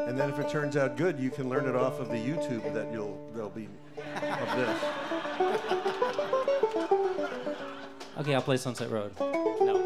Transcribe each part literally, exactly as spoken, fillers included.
And then if it turns out good, you can learn it off of the YouTube that you'll there'll be of this. Okay, I'll play Sunset Road. No.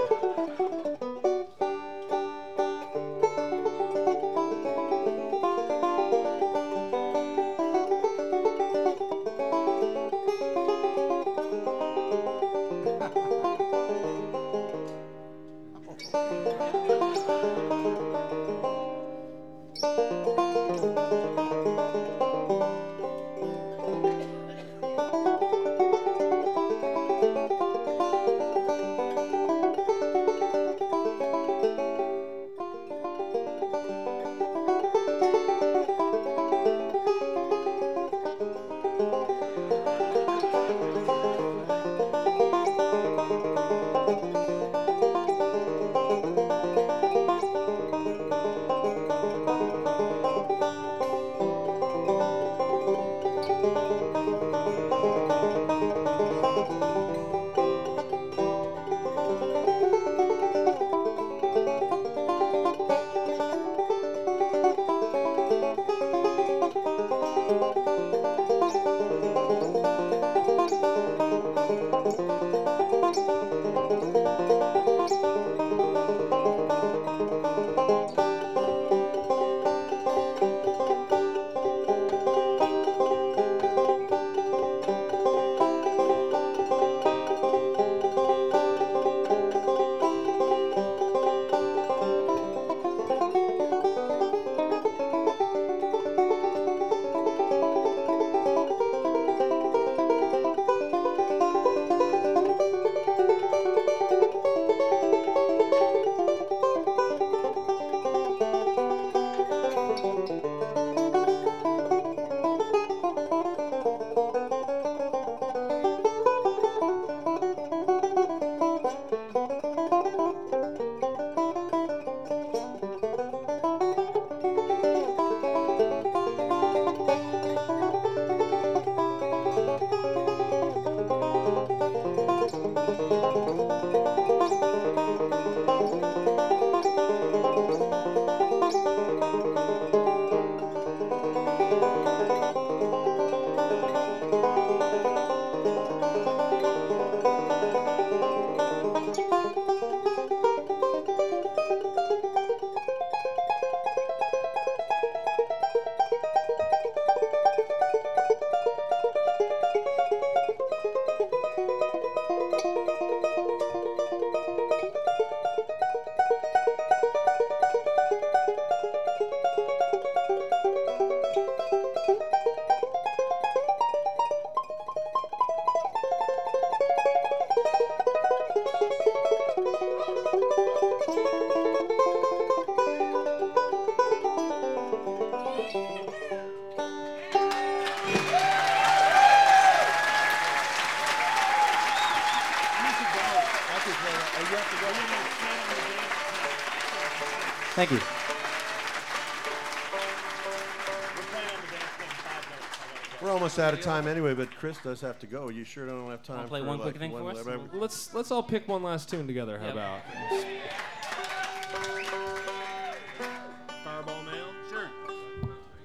Thank you. We're almost out of time anyway, but Chris does have to go. You sure don't have time Wanna play for one like quick thing one for us? whatever- Let's let's all pick one last tune together. How Yep. about?